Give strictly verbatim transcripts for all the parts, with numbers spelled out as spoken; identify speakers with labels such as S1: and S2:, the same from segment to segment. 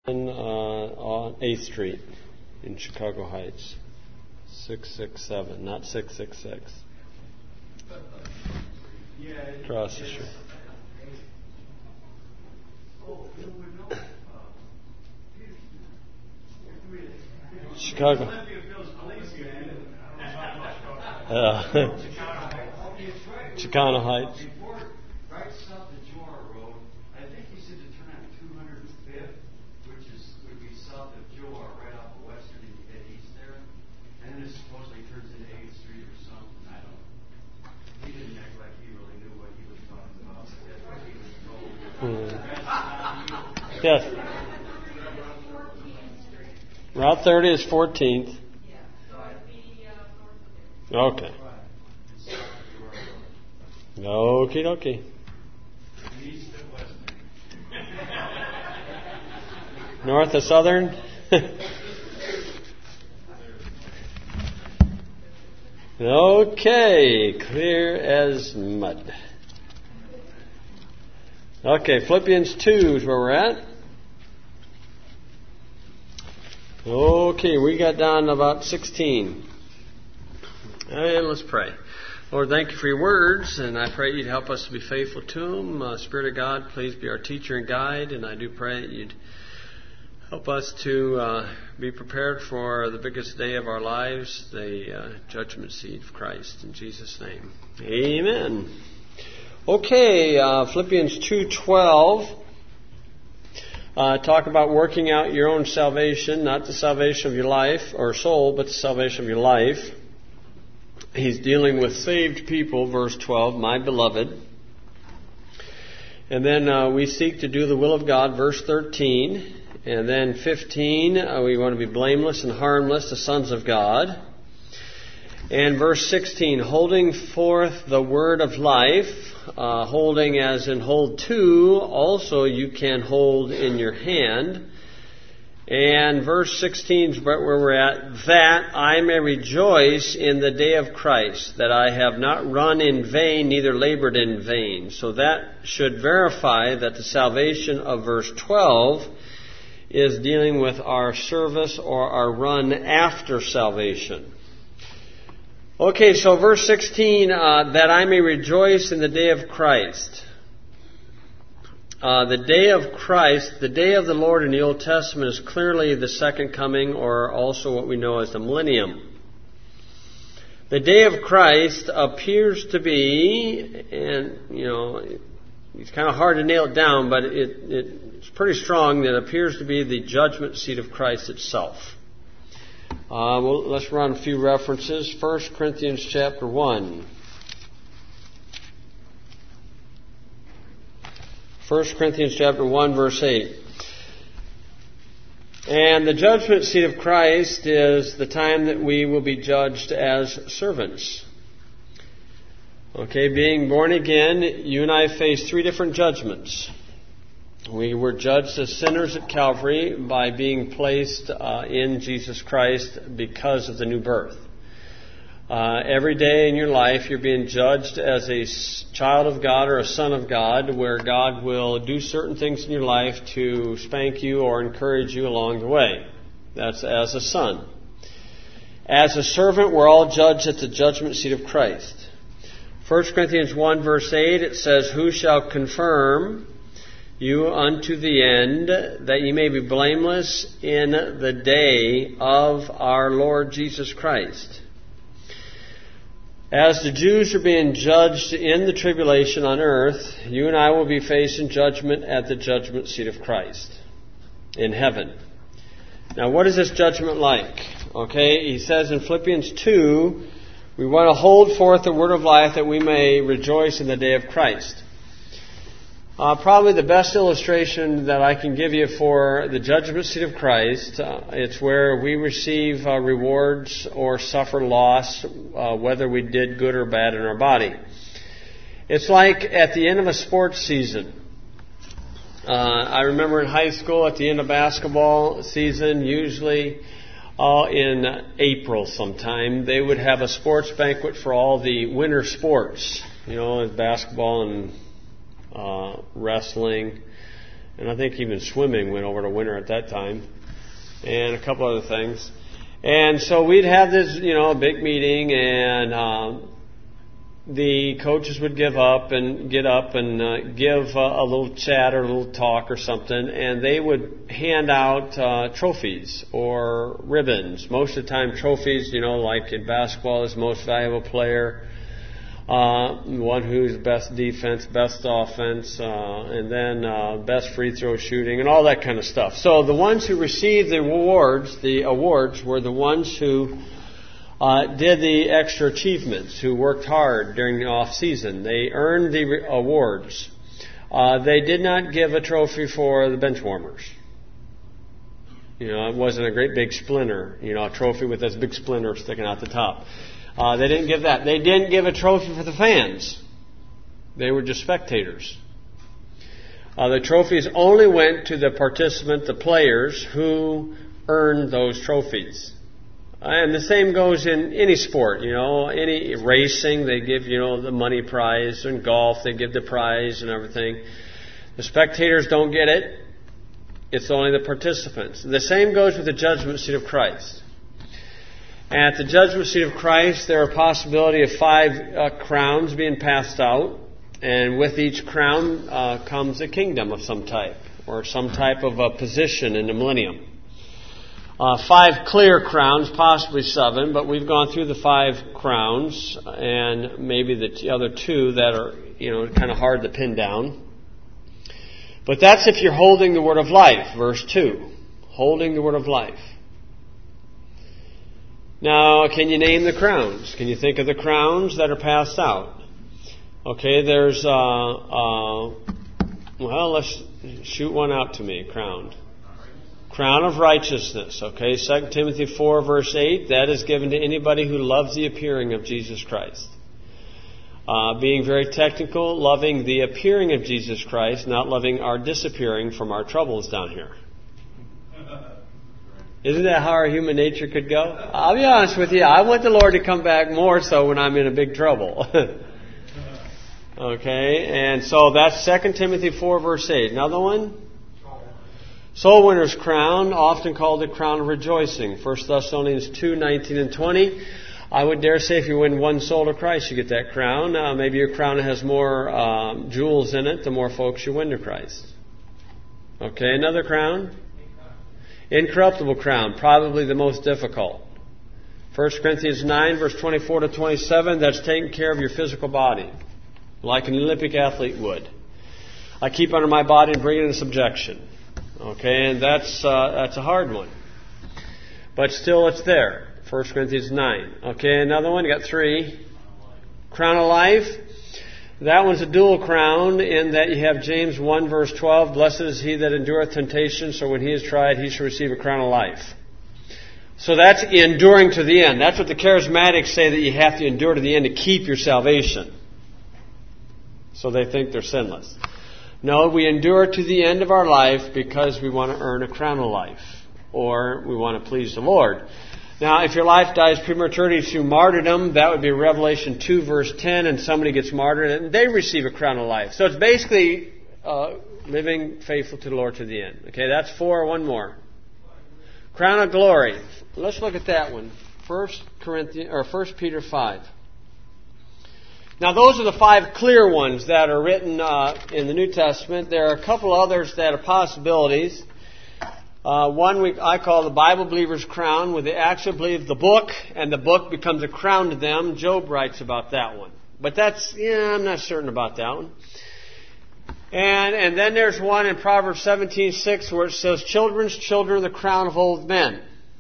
S1: uh, on eighth Street in Chicago Heights. six six seven, not six six six. Across the street. Chicago. Uh, Chicano Heights.
S2: Right south of Johar Road, I think he said to turn on two hundred fifth, which is would be south of Johar, right off of Western and you head east there. And then it supposedly turns into eighth Street or something. I don't know. He didn't act like he really knew what he was talking about. That's what he was told.
S1: Hmm. Yes. Route thirty is fourteenth. Okay. Okie dokie. North of Southern? Okay, clear as mud. Okay, Philippians two is where we're at. Okay, we got down to about sixteen. And let's pray. Lord, thank you for your words, and I pray you'd help us to be faithful to them. Uh, Spirit of God, please be our teacher and guide, and I do pray that you'd help us to uh, be prepared for the biggest day of our lives, the uh, judgment seat of Christ. In Jesus' name, amen. Okay, uh, Philippians two twelve. Uh, talk about working out your own salvation, not the salvation of your life or soul, but the salvation of your life. He's dealing with saved people, verse twelve, my beloved. And then uh, we seek to do the will of God, verse thirteen. And then fifteen, uh, we want to be blameless and harmless, the sons of God. And verse sixteen, holding forth the word of life, uh, holding as in hold to, also you can hold in your hand. And verse sixteen is where we're at, that I may rejoice in the day of Christ, that I have not run in vain, neither labored in vain. So that should verify that the salvation of verse twelve is dealing with our service or our run after salvation. Okay, so verse sixteen, uh, that I may rejoice in the day of Christ. Uh, the day of Christ, the day of the Lord in the Old Testament is clearly the second coming, or also what we know as the millennium. The day of Christ appears to be, and you know, it's kind of hard to nail it down, but it, it, it's pretty strong that it appears to be the judgment seat of Christ itself. Uh, well, let's run a few references. First Corinthians chapter one. First Corinthians chapter one, verse eight. And the judgment seat of Christ is the time that we will be judged as servants. Okay, being born again, you and I face three different judgments. We were judged as sinners at Calvary by being placed uh, in Jesus Christ because of the new birth. Uh, every day in your life, you're being judged as a child of God or a son of God, where God will do certain things in your life to spank you or encourage you along the way. That's as a son. As a servant, we're all judged at the judgment seat of Christ. First Corinthians one, verse eight, it says, who shall confirm you unto the end, that ye may be blameless in the day of our Lord Jesus Christ. As the Jews are being judged in the tribulation on earth, you and I will be facing judgment at the judgment seat of Christ in heaven. Now, what is this judgment like? Okay, he says in Philippians two, we want to hold forth the word of life that we may rejoice in the day of Christ. Uh, probably the best illustration that I can give you for the judgment seat of Christ, uh, it's where we receive uh, rewards or suffer loss, uh, whether we did good or bad in our body. It's like at the end of a sports season. Uh, I remember in high school at the end of basketball season, usually uh, in April sometime, they would have a sports banquet for all the winter sports, you know, basketball and Uh, wrestling And I think even swimming went over to winter at that time. And a couple other things. And so we'd have this, you know, big meeting, and um, the coaches would give up and get up and uh, give uh, a little chat or a little talk or something, and they would hand out uh, trophies or ribbons. Most of the time trophies, you know, like in basketball is most valuable player, uh, one who's best defense, best offense, uh, and then uh, best free throw shooting and all that kind of stuff. So the ones who received the awards, the awards were the ones who uh, did the extra achievements, who worked hard during the off season. They earned the re- awards. Uh, they did not give a trophy for the bench warmers. You know, it wasn't a great big splinter, you know, a trophy with this big splinter sticking out the top. Uh, they didn't give that. They didn't give a trophy for the fans. They were just spectators. Uh, the trophies only went to the participant, the players, who earned those trophies. Uh, and the same goes in any sport, you know, any racing, they give, you know, the money prize. In golf, they give the prize and everything. The spectators don't get it. It's only the participants. The same goes with the judgment seat of Christ. At the judgment seat of Christ, there are a possibility of five uh, crowns being passed out. And with each crown uh, comes a kingdom of some type, or some type of a position in the millennium. Uh, five clear crowns, possibly seven, but we've gone through the five crowns, and maybe the t- other two that are, you know, kind of hard to pin down. But that's if you're holding the word of life, verse two. Holding the word of life. Now, can you name the crowns? Can you think of the crowns that are passed out? Okay, there's, uh, uh, well, let's shoot one out to me, crown. Crown of righteousness, okay, Second Timothy four, verse eight, that is given to anybody who loves the appearing of Jesus Christ. Uh, being very technical, loving the appearing of Jesus Christ, not loving our disappearing from our troubles down here. Isn't that how our human nature could go? I'll be honest with you, I want the Lord to come back more so when I'm in a big trouble. Okay, and so that's Second Timothy four, verse eight. Another one? Soul winner's crown, often called the crown of rejoicing. First Thessalonians two, nineteen and twenty. I would dare say if you win one soul to Christ, you get that crown. Uh, maybe your crown has more um, jewels in it, the more folks you win to Christ. Okay, another crown? Incorruptible crown, probably the most difficult. First Corinthians nine, verse twenty-four to twenty-seven, that's taking care of your physical body, like an Olympic athlete would. I keep under my body and bring it into subjection. Okay, and that's uh, that's a hard one. But still it's there. First Corinthians nine. Okay, another one, you got three. Crown of life. That one's a dual crown in that you have James one, verse twelve. Blessed is he that endureth temptation, so when he is tried, he shall receive a crown of life. So that's enduring to the end. That's what the charismatics say, that you have to endure to the end to keep your salvation. So they think they're sinless. No, we endure to the end of our life because we want to earn a crown of life, or we want to please the Lord. Now, if your life dies prematurely through martyrdom, that would be Revelation two, verse ten, and somebody gets martyred, and they receive a crown of life. So it's basically uh, living faithful to the Lord to the end. Okay, that's four. One more. Crown of glory. Let's look at that one. First Corinthians or First Peter five. Now, those are the five clear ones that are written uh, in the New Testament. There are a couple others that are possibilities. Uh, one we, I call the Bible believer's crown, where they actually believe the book, and the book becomes a crown to them. Job writes about that one. But that's, yeah, I'm not certain about that one. And and then there's one in Proverbs seventeen six where it says, children's children are the crown of old men.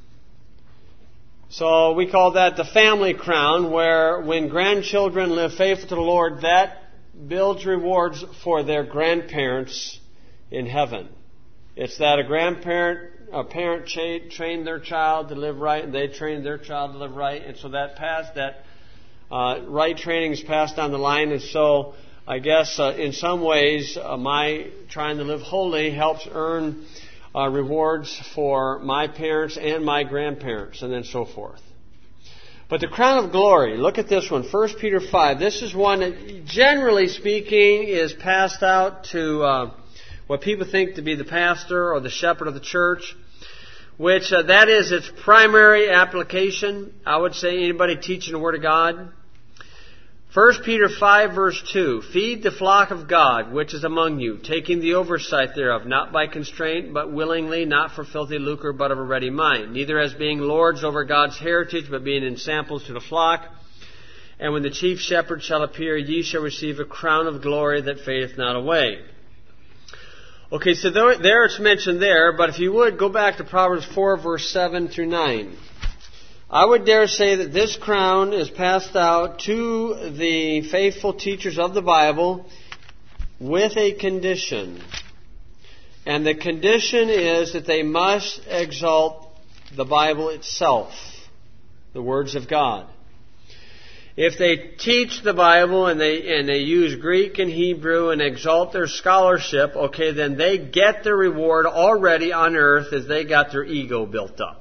S1: So we call that the family crown, where when grandchildren live faithful to the Lord, that builds rewards for their grandparents in heaven. It's that a grandparent, a parent cha- trained their child to live right, and they trained their child to live right, and so that pass, that uh, right training is passed down the line. And so I guess uh, in some ways, uh, my trying to live holy helps earn Uh, rewards for my parents and my grandparents, and then so forth. But the crown of glory, look at this one, First Peter five. This is one that, generally speaking, is passed out to uh, what people think to be the pastor or the shepherd of the church, which uh, that is its primary application. I would say anybody teaching the Word of God. First Peter five verse two, feed the flock of God, which is among you, taking the oversight thereof, not by constraint, but willingly, not for filthy lucre, but of a ready mind, neither as being lords over God's heritage, but being ensamples to the flock. And when the chief shepherd shall appear, ye shall receive a crown of glory that fadeth not away. Okay, so there, there it's mentioned there, but if you would, go back to Proverbs four verse seven through nine. I would dare say that this crown is passed out to the faithful teachers of the Bible with a condition. And the condition is that they must exalt the Bible itself, the words of God. If they teach the Bible and they and they use Greek and Hebrew and exalt their scholarship, okay, then they get their reward already on earth as they got their ego built up.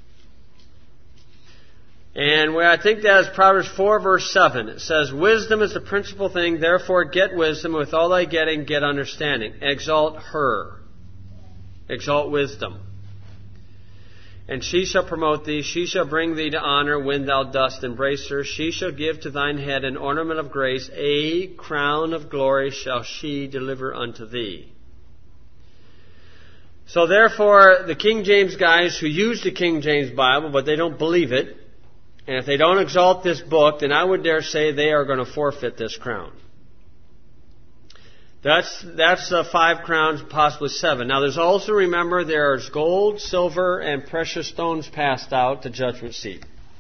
S1: And where I think that is Proverbs four verse seven. It says, wisdom is the principal thing, therefore get wisdom, with all thy getting, get understanding. Exalt her. Exalt wisdom. And she shall promote thee, she shall bring thee to honor when thou dost embrace her. She shall give to thine head an ornament of grace, a crown of glory shall she deliver unto thee. So therefore, the King James guys who use the King James Bible, but they don't believe it, and if they don't exalt this book, then I would dare say they are going to forfeit this crown. That's that's uh, five crowns, possibly seven. Now there's also, remember, there's gold, silver, and precious stones passed out to judgment seat.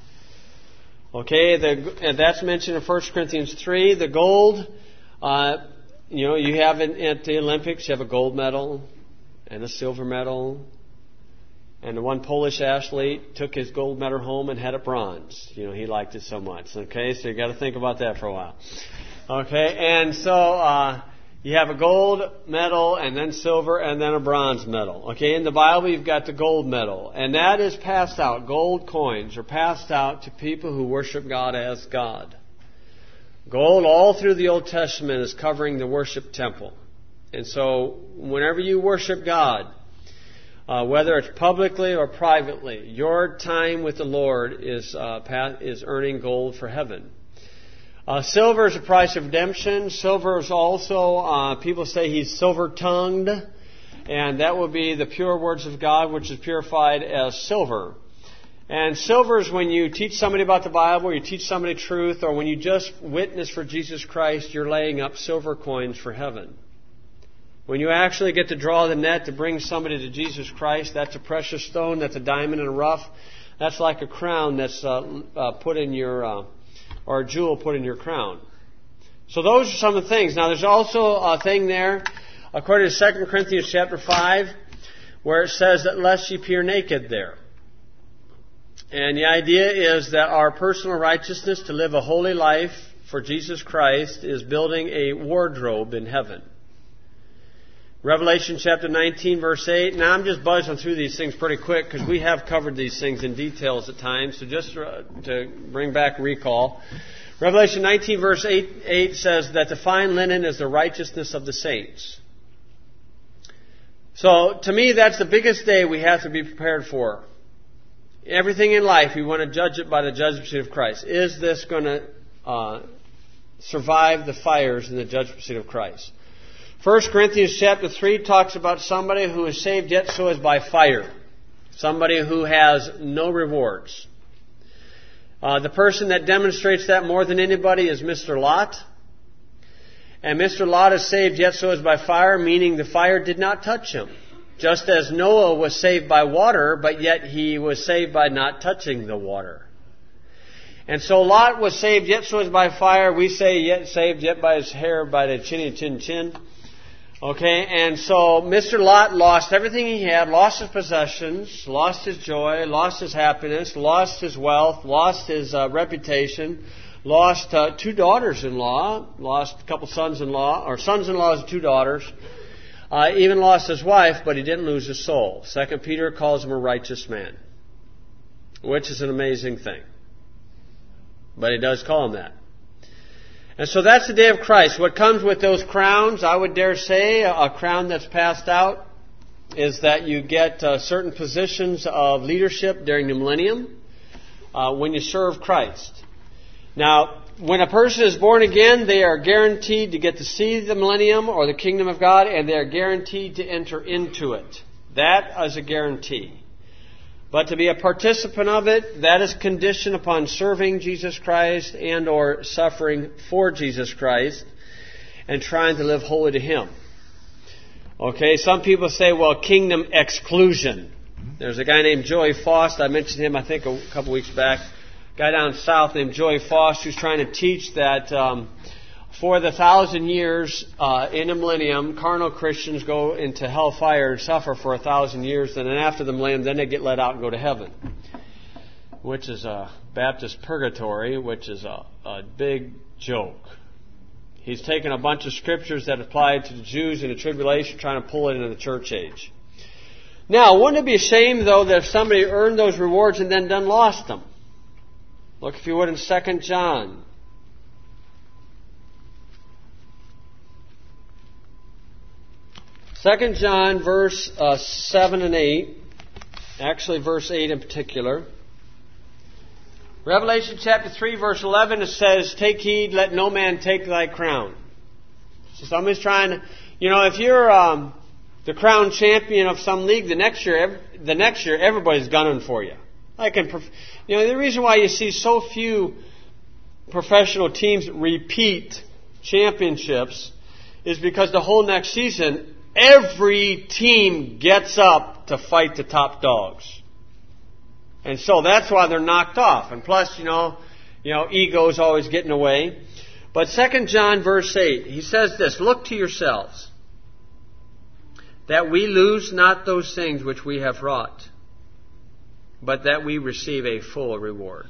S1: Okay, the, and that's mentioned in First Corinthians three. The gold, uh, you know, you have in, at the Olympics, you have a gold medal and a silver medal. And the one Polish athlete took his gold medal home and had a bronze. You know, he liked it so much. Okay, so you got to think about that for a while. Okay, and so uh, you have a gold medal and then silver and then a bronze medal. Okay, in the Bible you've got the gold medal. And that is passed out. Gold coins are passed out to people who worship God as God. Gold all through the Old Testament is covering the worship temple. And so whenever you worship God, Uh, whether it's publicly or privately, your time with the Lord is uh, is earning gold for heaven. Uh, silver is the price of redemption. Silver is also, uh, people say he's silver-tongued, and that will be the pure words of God, which is purified as silver. And silver is when you teach somebody about the Bible, or you teach somebody truth, or when you just witness for Jesus Christ, you're laying up silver coins for heaven. When you actually get to draw the net to bring somebody to Jesus Christ, that's a precious stone, that's a diamond in the rough. That's like a crown that's uh, uh, put in your, uh, or a jewel put in your crown. So those are some of the things. Now there's also a thing there, according to Second Corinthians chapter five, where it says that lest ye appear naked there. And the idea is that our personal righteousness to live a holy life for Jesus Christ is building a wardrobe in heaven. Revelation chapter nineteen, verse eight. Now, I'm just buzzing through these things pretty quick because we have covered these things in details at times. So just to bring back recall. Revelation nineteen, verse eight, eight says that the fine linen is the righteousness of the saints. So, to me, that's the biggest day we have to be prepared for. Everything in life, we want to judge it by the judgment seat of Christ. Is this going to uh, survive the fires in the judgment seat of Christ? First Corinthians chapter three talks about somebody who is saved yet so is by fire. Somebody who has no rewards. Uh, the person that demonstrates that more than anybody is Mister Lot. And Mister Lot is saved yet so is by fire, meaning the fire did not touch him. Just as Noah was saved by water, but yet he was saved by not touching the water. And so Lot was saved yet so is by fire. We say yet saved yet by his hair, by the chinny chin chin. Okay, and so Mister Lot lost everything he had, lost his possessions, lost his joy, lost his happiness, lost his wealth, lost his uh, reputation, lost uh, two daughters-in-law, lost a couple sons-in-law, or sons-in-laws and two daughters, uh, even lost his wife, but he didn't lose his soul. Second Peter calls him a righteous man, which is an amazing thing. But he does call him that. And so that's the day of Christ. What comes with those crowns, I would dare say, a crown that's passed out, is that you get uh, certain positions of leadership during the millennium uh, when you serve Christ. Now, when a person is born again, they are guaranteed to get to see the millennium or the kingdom of God, and they are guaranteed to enter into it. That is a guarantee. But to be a participant of it, that is conditioned upon serving Jesus Christ and or suffering for Jesus Christ and trying to live holy to Him. Okay, some people say, well, kingdom exclusion. There's a guy named Joey Faust. I mentioned him, I think, a couple weeks back. A guy down south named Joey Faust who's trying to teach that um, for the thousand years uh, in the millennium, carnal Christians go into hellfire and suffer for a thousand years, and then after the millennium, then they get let out and go to heaven, which is a Baptist purgatory, which is a, a big joke. He's taken a bunch of scriptures that apply to the Jews in the tribulation, trying to pull it into the church age. Now, wouldn't it be a shame, though, that if somebody earned those rewards and then done lost them? Look, if you would, in Second John. Second John, verse uh, seven and eight. Actually, verse eight in particular. Revelation chapter three, verse eleven, it says, "Take heed, let no man take thy crown." So somebody's trying to, you know, if you're um, the crown champion of some league, the next year, the next year, everybody's gunning for you. Like in, you know, the reason why you see so few professional teams repeat championships is because the whole next season, every team gets up to fight the top dogs. And so that's why they're knocked off. And plus, you know, you know, ego's always getting away. But Second John verse eight, he says this, "Look to yourselves, that we lose not those things which we have wrought, but that we receive a full reward."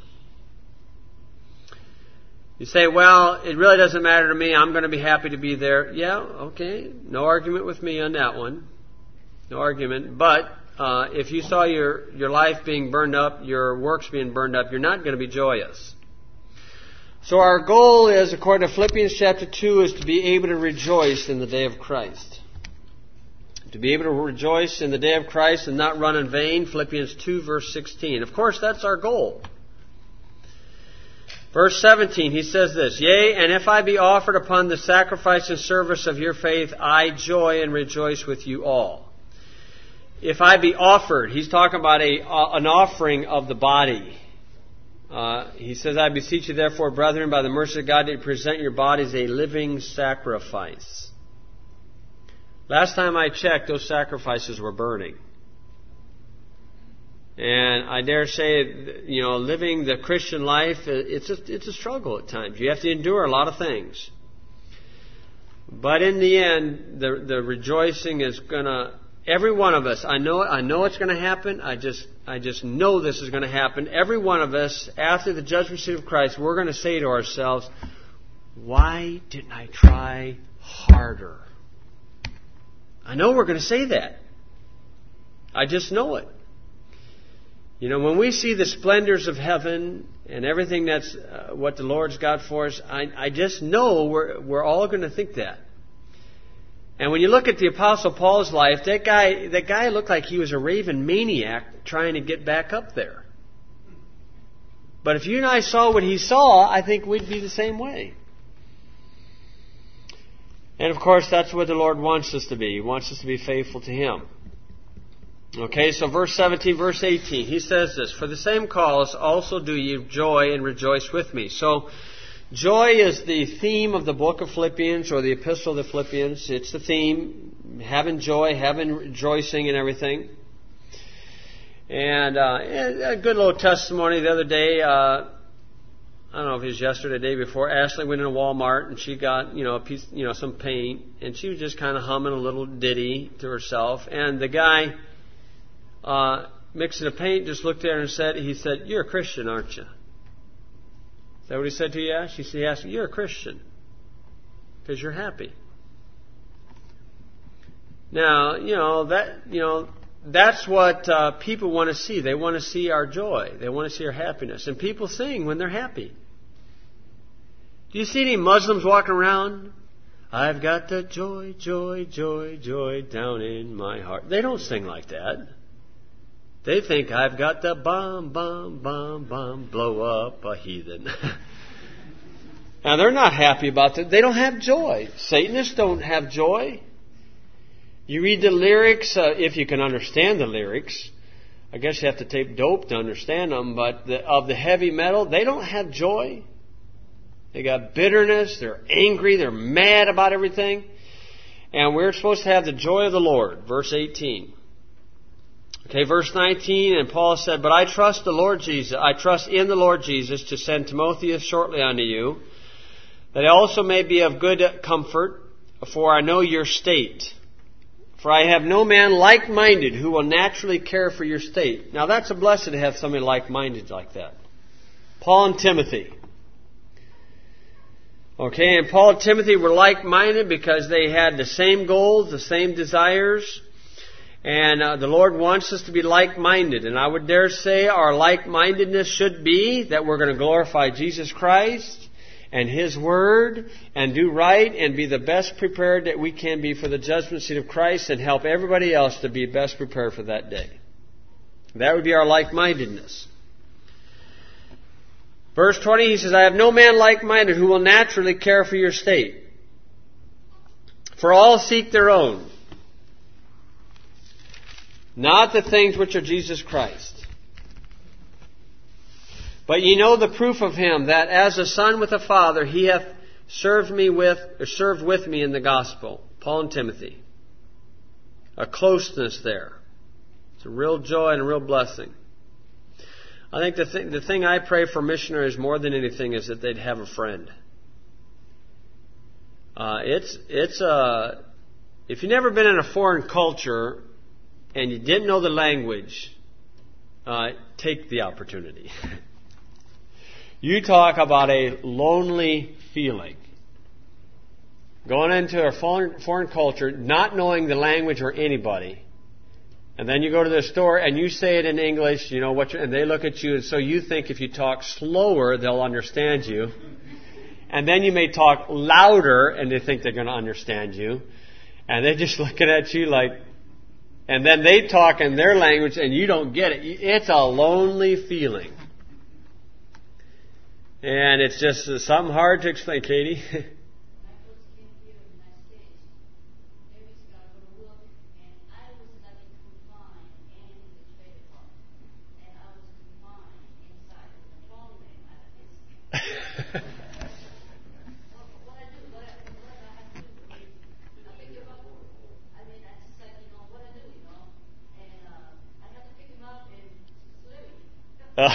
S1: You say, well, it really doesn't matter to me. I'm going to be happy to be there. Yeah, okay. No argument with me on that one. No argument. But uh, if you saw your, your life being burned up, your works being burned up, you're not going to be joyous. So our goal is, according to Philippians chapter two, is to be able to rejoice in the day of Christ. To be able to rejoice in the day of Christ and not run in vain. Philippians two, verse sixteen. Of course, that's our goal. Verse seventeen, he says this, "Yea, and if I be offered upon the sacrifice and service of your faith, I joy and rejoice with you all." If I be offered, he's talking about a uh, an offering of the body. Uh, he says, "I beseech you therefore, brethren, by the mercy of God, that you present your bodies a living sacrifice." Last time I checked, those sacrifices were burning. And I dare say, you know, living the Christian life, it's a, it's a struggle at times. You have to endure a lot of things. But in the end, the the rejoicing is gonna, every one of us, I know I know it's gonna happen. I just I just know this is gonna happen. Every one of us, after the judgment seat of Christ, we're gonna say to ourselves, "Why didn't I try harder?" I know we're gonna say that. I just know it. You know, when we see the splendors of heaven and everything that's uh, what the Lord's got for us, I, I just know we're we're all going to think that. And when you look at the Apostle Paul's life, that guy that guy looked like he was a raving maniac trying to get back up there. But if you and I saw what he saw, I think we'd be the same way. And of course, that's what the Lord wants us to be. He wants us to be faithful to Him. Okay, so verse seventeen, verse eighteen, he says this, "For the same cause also do ye joy and rejoice with me." So, joy is the theme of the book of Philippians, or the epistle of the Philippians. It's the theme, having joy, having rejoicing and everything. And uh, a good little testimony the other day, uh, I don't know if it was yesterday, the day before, Ashley went into Walmart and she got, you know, a piece, you know, some paint, and she was just kind of humming a little ditty to herself, and the guy Uh, mixing the paint, just looked at her and said, he said, "You're a Christian, aren't you?" Is that what he said to you? Yeah? She said, "Yes, you're a Christian because you're happy." Now, you know, that, you know, that's what uh, people want to see. They want to see our joy. They want to see our happiness. And people sing when they're happy. Do you see any Muslims walking around? I've got the joy, joy, joy, joy down in my heart. They don't sing like that. They think, I've got the bomb, bomb, bomb, bomb, blow up a heathen. Now, they're not happy about that. They don't have joy. Satanists don't have joy. You read the lyrics, uh, if you can understand the lyrics. I guess you have to take dope to understand them, but the, of the heavy metal, they don't have joy. They got bitterness, they're angry, they're mad about everything. And we're supposed to have the joy of the Lord. Verse eighteen. Okay, verse nineteen, and Paul said, But I trust the Lord Jesus, I trust in the Lord Jesus to send Timotheus shortly unto you, that I also may be of good comfort, for I know your state. For I have no man like-minded who will naturally care for your state. Now that's a blessing to have somebody like-minded like that. Paul and Timothy. Okay, and Paul and Timothy were like-minded because they had the same goals, the same desires. And uh, the Lord wants us to be like-minded. And I would dare say our like-mindedness should be that we're going to glorify Jesus Christ and His Word and do right and be the best prepared that we can be for the judgment seat of Christ and help everybody else to be best prepared for that day. That would be our like-mindedness. Verse twenty, he says, I have no man like-minded who will naturally care for your state. For all seek their own, not the things which are Jesus Christ. But ye know the proof of him, that as a son with a father, he hath served me with, or served with me in the gospel. Paul and Timothy. A closeness there. It's a real joy and a real blessing. I think the thing, the thing I pray for missionaries more than anything is that they'd have a friend. Uh, it's it's a if you've never been in a foreign culture and you didn't know the language, uh, take the opportunity. You talk about a lonely feeling. Going into a foreign, foreign culture, not knowing the language or anybody. And then you go to the store and you say it in English, you know, what you're, and they look at you, and so you think if you talk slower, they'll understand you. And then you may talk louder, and they think they're going to understand you. And they're just looking at you like, and then they talk in their language, and you don't get it. It's a lonely feeling. And it's just something hard to explain, Katie. Uh.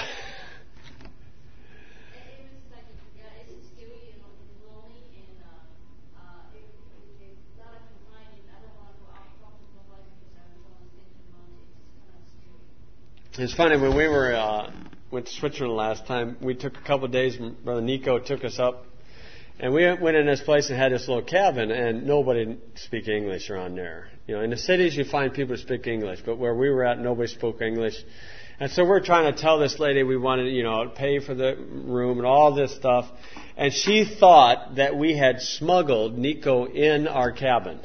S1: It's funny, when we were uh, went to Switzerland last time, we took a couple of days, Brother Nico took us up, and we went in this place and had this little cabin, and nobody speak English around there. You know, in the cities you find people who speak English, but where we were at, nobody spoke English. And so we're trying to tell this lady we wanted, you know, pay for the room and all this stuff. And she thought that we had smuggled Nico in our cabin.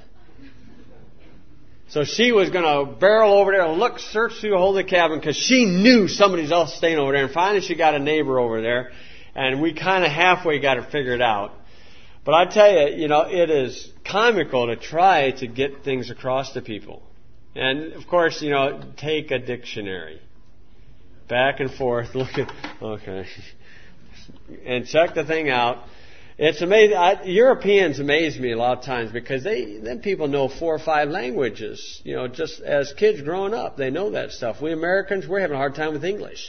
S1: So she was going to barrel over there and look, search through the whole of the cabin because she knew somebody else staying over there. And finally she got a neighbor over there. And we kind of halfway got it figured out. But I tell you, you know, it is comical to try to get things across to people. And, of course, you know, take a dictionary. Back and forth, look at, okay, and check the thing out. It's amazing. I, Europeans amaze me a lot of times because they, then people know four or five languages. You know, just as kids growing up, they know that stuff. We Americans, we're having a hard time with English.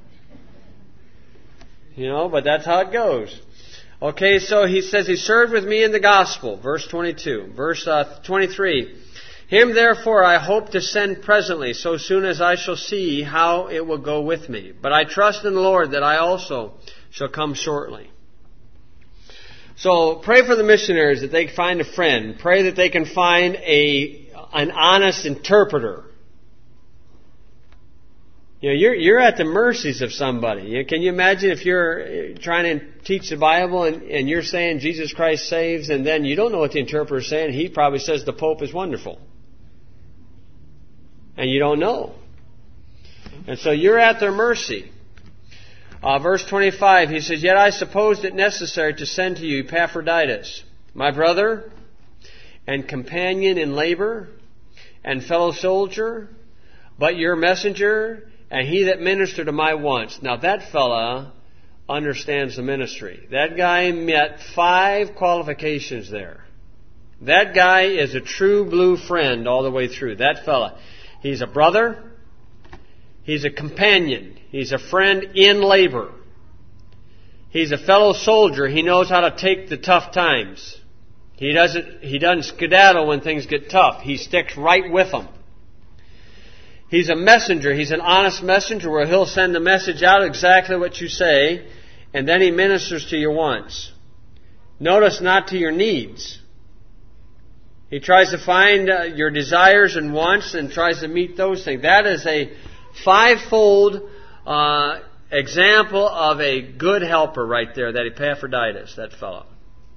S1: You know, but that's how it goes. Okay, so he says he served with me in the gospel, verse twenty-two. Verse uh, twenty-three. Him therefore I hope to send presently, so soon as I shall see how it will go with me. But I trust in the Lord that I also shall come shortly. So pray for the missionaries that they find a friend. Pray that they can find a an honest interpreter. You know, you're you're at the mercies of somebody. Can you imagine if you're trying to teach the Bible and, and you're saying Jesus Christ saves, and then you don't know what the interpreter is saying? He probably says the Pope is wonderful, and you don't know. And so you're at their mercy. Uh, verse twenty-five, he says, "Yet I supposed it necessary to send to you Epaphroditus, my brother and companion in labor and fellow soldier, but your messenger, and he that ministered to my wants." Now that fella understands the ministry. That guy met five qualifications there. That guy is a true blue friend all the way through. That fella. He's a brother. He's a companion. He's a friend in labor. He's a fellow soldier. He knows how to take the tough times. He doesn't, he doesn't skedaddle when things get tough. He sticks right with them. He's a messenger. He's an honest messenger where he'll send the message out exactly what you say, and then he ministers to your wants. Notice, not to your needs. He tries to find uh, your desires and wants and tries to meet those things. That is a fivefold uh, example of a good helper right there, that Epaphroditus, that fellow.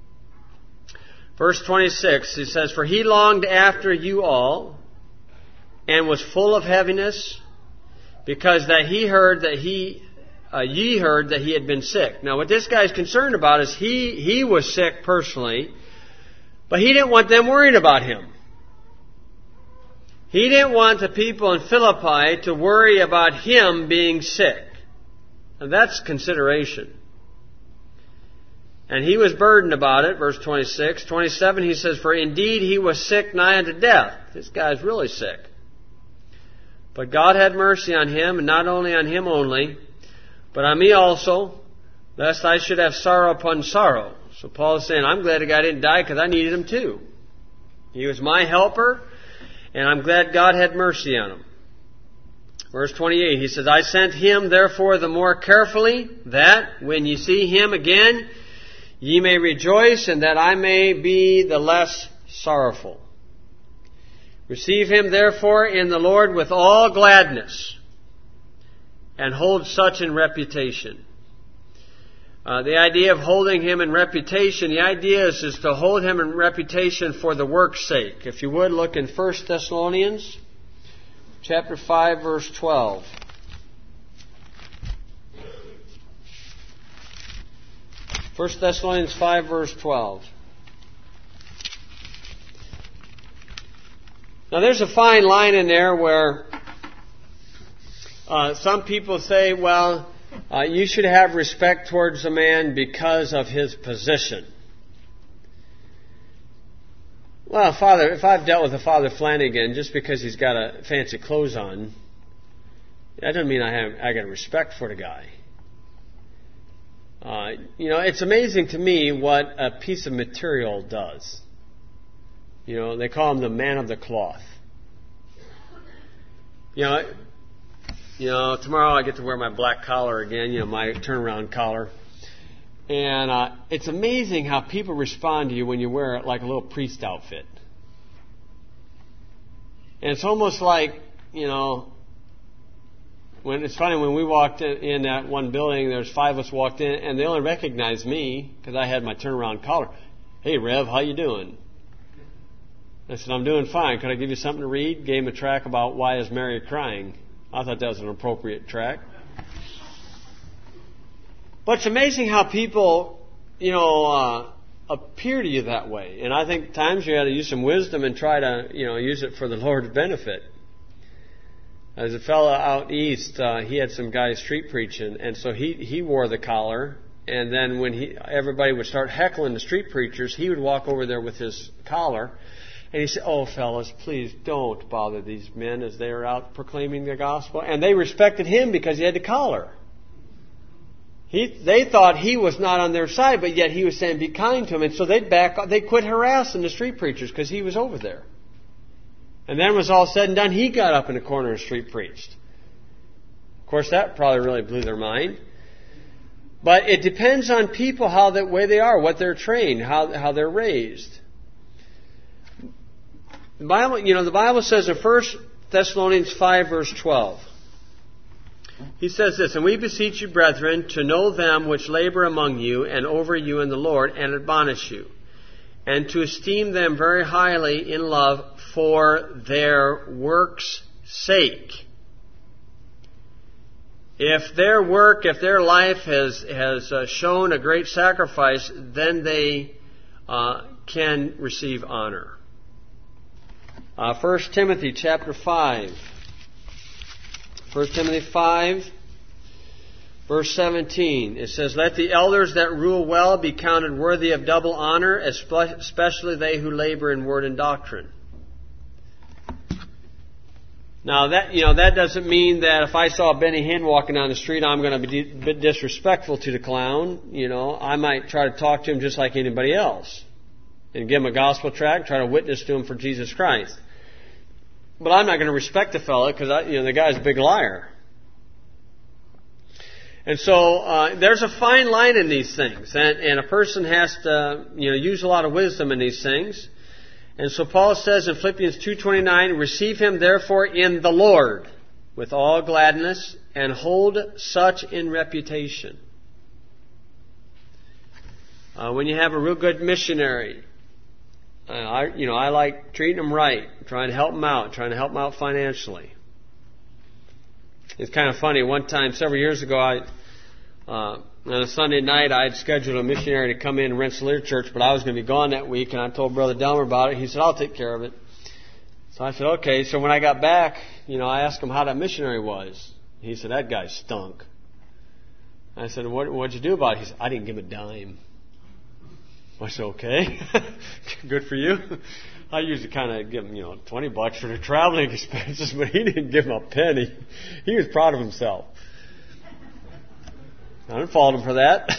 S1: Verse twenty-six, he says, "For he longed after you all, and was full of heaviness, because that he heard that he, uh, ye heard that he had been sick." Now, what this guy's concerned about is he he was sick personally, but he didn't want them worried about him. He didn't want the people in Philippi to worry about him being sick. And that's consideration. And he was burdened about it, verse twenty-six. twenty-seven, he says, "For indeed he was sick nigh unto death." This guy's really sick. "But God had mercy on him, and not only on him only, but on me also, lest I should have sorrow upon sorrow." So Paul is saying, I'm glad the guy didn't die because I needed him too. He was my helper, and I'm glad God had mercy on him. Verse twenty-eight, he says, "I sent him therefore the more carefully, that when ye see him again, ye may rejoice, and that I may be the less sorrowful. Receive him therefore in the Lord with all gladness, and hold such in reputation." Uh, the idea of holding him in reputation, the idea is, is to hold him in reputation for the work's sake. If you would, look in First Thessalonians chapter five, verse twelve. First Thessalonians five, verse twelve. Now there's a fine line in there where uh, some people say, well, uh, you should have respect towards a man because of his position. Well, Father, if I've dealt with a Father Flanagan just because he's got a fancy clothes on, that doesn't mean I have I got respect for the guy. Uh, you know, it's amazing to me what a piece of material does. You know, they call him the man of the cloth. You know, you know, tomorrow I get to wear my black collar again, you know, my turnaround collar. And uh, it's amazing how people respond to you when you wear it like a little priest outfit. And it's almost like, you know, when it's funny, when we walked in, in that one building, there's five of us walked in, and they only recognized me because I had my turnaround collar. "Hey, Rev, how you doing?" I said, "I'm doing fine. Could I give you something to read?" Gave him a track about why is Mary crying. I thought that was an appropriate track. But it's amazing how people, you know, uh, appear to you that way. And I think at times you got to use some wisdom and try to, you know, use it for the Lord's benefit. As a fellow out east, uh, he had some guys street preaching, and so he, he wore the collar. And then when he everybody would start heckling the street preachers, he would walk over there with his collar. And he said, "Oh, fellas, please don't bother these men as they are out proclaiming the gospel." And they respected him because he had the collar. He, they thought he was not on their side, but yet he was saying, "Be kind to him." And so they'd back, they quit harassing the street preachers because he was over there. And then when it was all said and done, he got up in the corner of the street preached. Of course, that probably really blew their mind. But it depends on people, how the way they are, what they're trained, how how they're raised. The Bible, you know, the Bible says in First Thessalonians five, verse twelve, He says this, "And we beseech you, brethren, to know them which labor among you and over you in the Lord, and admonish you, and to esteem them very highly in love for their work's sake." If their work, if their life has has uh, shown a great sacrifice, then they uh, can receive honor. Uh, First Timothy chapter five. First Timothy five, verse seventeen. It says, "Let the elders that rule well be counted worthy of double honor, especially they who labor in word and doctrine." Now that, you know, that doesn't mean that if I saw Benny Hinn walking down the street, I'm going to be a bit disrespectful to the clown. You know, I might try to talk to him just like anybody else and give him a gospel tract, try to witness to him for Jesus Christ. But I'm not going to respect the fellow because, you know, the guy's a big liar. And so uh, there's a fine line in these things, and, and a person has to, you know, use a lot of wisdom in these things. And so Paul says in Philippians two twenty-nine, "Receive him therefore in the Lord with all gladness, and hold such in reputation." Uh, when you have a real good missionary, uh, I, you know, I like treating them right, trying to help them out, trying to help them out financially. It's kind of funny. One time, several years ago, I uh, on a Sunday night, I had scheduled a missionary to come in and Rensselaer Church, but I was going to be gone that week, and I told Brother Delmer about it. He said, "I'll take care of it." So I said, "Okay." So when I got back, you know, I asked him how that missionary was. He said, "That guy stunk." I said, what, what'd you do about it? He said, "I didn't give him a dime." I said, "Okay, good for you." I usually kind of give him, you know, twenty bucks for the traveling expenses, but he didn't give him a penny. He was proud of himself. I didn't fault him for that.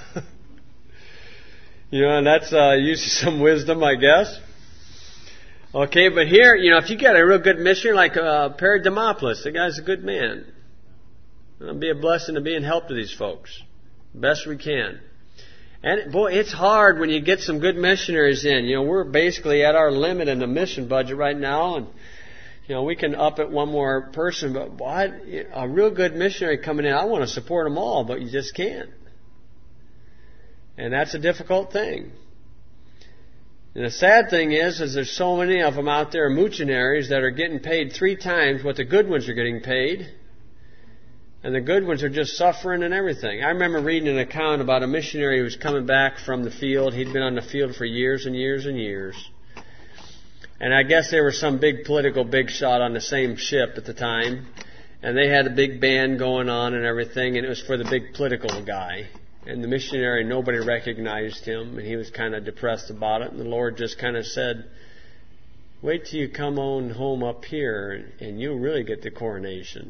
S1: You know, and that's uh, usually some wisdom, I guess. Okay, but here, you know, if you get a real good missionary like uh, Perry Demopoulos, the guy's a good man. It'll be a blessing to be and help to these folks. Best we can. And, boy, it's hard when you get some good missionaries in. You know, we're basically at our limit in the mission budget right now, and you know, we can up it one more person, but boy, a real good missionary coming in, I want to support them all, but you just can't. And that's a difficult thing. And the sad thing is, is there's so many of them out there, moochinaries, that are getting paid three times what the good ones are getting paid. And the good ones are just suffering and everything. I remember reading an account about a missionary who was coming back from the field. He'd been on the field for years and years and years. And I guess there was some big political big shot on the same ship at the time. And they had a big band going on and everything, and it was for the big political guy. And the missionary, nobody recognized him, and he was kind of depressed about it. And the Lord just kind of said, "Wait till you come on home up here, and you'll really get the coronation."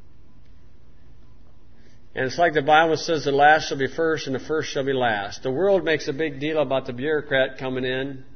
S1: And it's like the Bible says, the last shall be first and the first shall be last. The world makes a big deal about the bureaucrat coming in.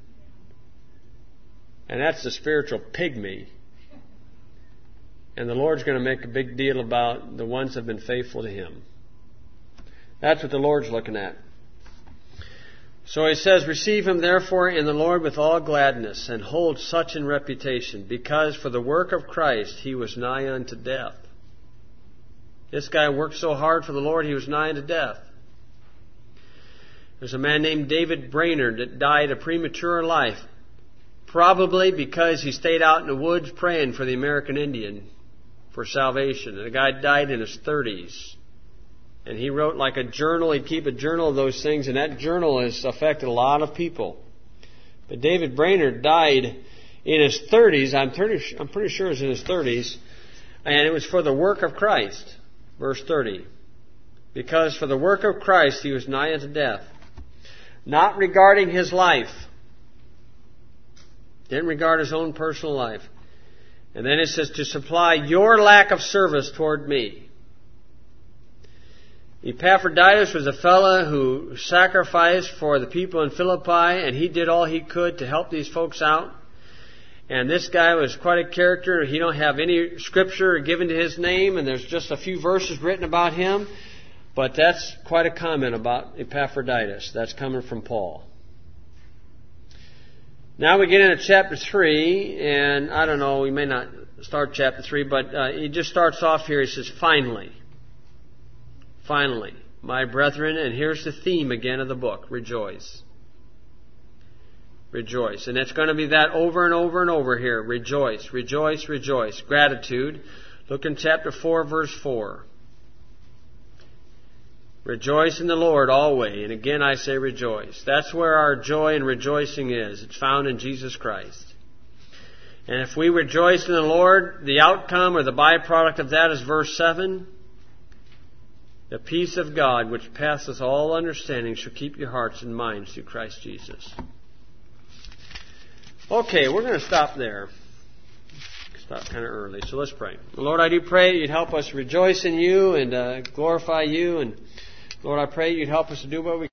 S1: And that's the spiritual pygmy. And the Lord's going to make a big deal about the ones that have been faithful to Him. That's what the Lord's looking at. So He says, "Receive him therefore in the Lord with all gladness, and hold such in reputation, because for the work of Christ he was nigh unto death." This guy worked so hard for the Lord, he was nigh unto death. There's a man named David Brainerd that died a premature life, probably because he stayed out in the woods praying for the American Indian for salvation. And the guy died in his thirties. And he wrote like a journal. He'd keep a journal of those things, and that journal has affected a lot of people. But David Brainerd died in his thirties. I'm pretty, I'm pretty sure it was in his thirties. And it was for the work of Christ. Verse thirty. "Because for the work of Christ he was nigh unto death, not regarding his life." Didn't regard his own personal life. And then it says, "to supply your lack of service toward me." Epaphroditus was a fellow who sacrificed for the people in Philippi, and he did all he could to help these folks out. And this guy was quite a character. He don't have any scripture given to his name, and there's just a few verses written about him. But that's quite a comment about Epaphroditus. That's coming from Paul. Now we get into chapter three, and I don't know, we may not start chapter three, but uh, he just starts off here. He says, "Finally." Finally, my brethren, and here's the theme again of the book, rejoice. Rejoice. And it's going to be that over and over and over here. Rejoice, rejoice, rejoice. Gratitude. Look in chapter four, verse four. Rejoice in the Lord always. And again I say rejoice. That's where our joy and rejoicing is. It's found in Jesus Christ. And if we rejoice in the Lord, the outcome or the byproduct of that is verse seven. The peace of God, which passeth all understanding, shall keep your hearts and minds through Christ Jesus. Okay, we're going to stop there. Stop kind of early, so let's pray. Lord, I do pray you'd help us rejoice in you and uh, glorify you. And Lord, I pray you'd help us to do what we